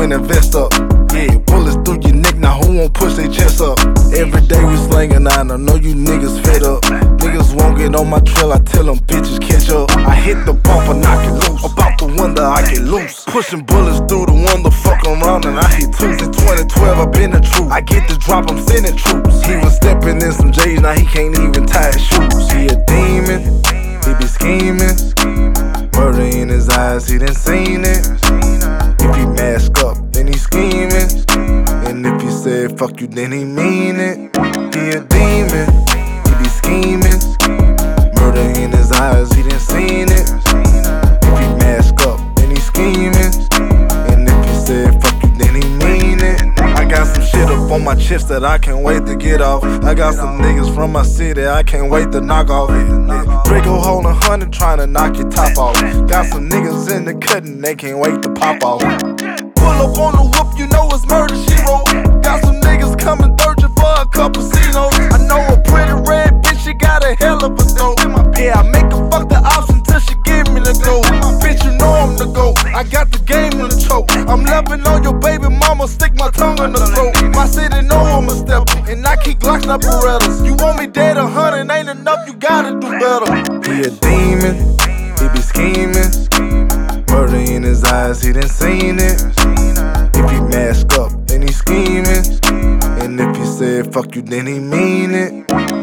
bring that vest up. Yeah, bullets through your neck, now who won't push their chest up? Every day we slangin' iron, I know you niggas fed up. Niggas won't get on my trail, I tell them bitches catch up. I hit the bumper, knock it loose, about to wonder I get loose. Pushing bullets through the window, fuck around and I hit twos. In 2012 I been the truth, I get the drop, I'm sending troops. He was stepping in some J's, now he can't even tie his shoes. He a demon, he be scheming, murder in his eyes, he done seen it. If he mask up, then he scheming, and if he said fuck you, then he mean it. He a demon, he be scheming, murder in his eyes, he done seen it. If he mask up, then he scheming, and if he said fuck you, then he mean it. I got some shit up on my chips that I can't wait to get off. I got some niggas from my city I can't wait to knock off. Draco holding 100 trying to knock your top off. Got some niggas in the cutting, they can't wait to pop off. Pull up on the whoop, you know it's murder she wrote. Got some niggas coming searching for a couple C-notes. I know a pretty red bitch, she got a hell of a dope. Yeah, I make her fuck the option till she give me the go. Bitch, you know I'm the GOAT, I got the game in the choke. I'm loving on your baby mama, stick my tongue in the throat. My city know I'm a stepper, and I keep Glocks, not Berettas. You want me dead 100, ain't enough, you gotta do better. He a demon, he be scheming, murder in his eyes, he done seen it. If he mask up, then he scheming, and if he said fuck you, then he mean it.